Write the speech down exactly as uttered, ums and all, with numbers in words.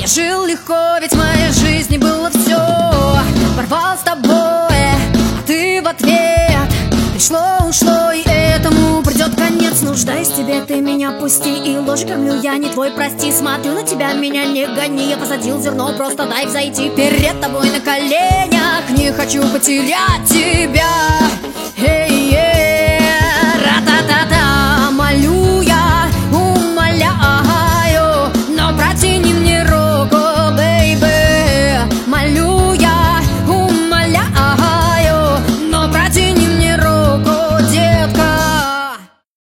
Я жил легко, ведь в моей жизни было все. Порвал с тобой, а ты в ответ. Пришло, ушло, и этому придет конец. Нуждаюсь в тебе, ты меня пусти. И ложь кормлю, я не твой, прости. Смотрю на тебя, меня не гони. Я посадил зерно, просто дай взойти перед тобой на коленях. Не хочу потерять тебя.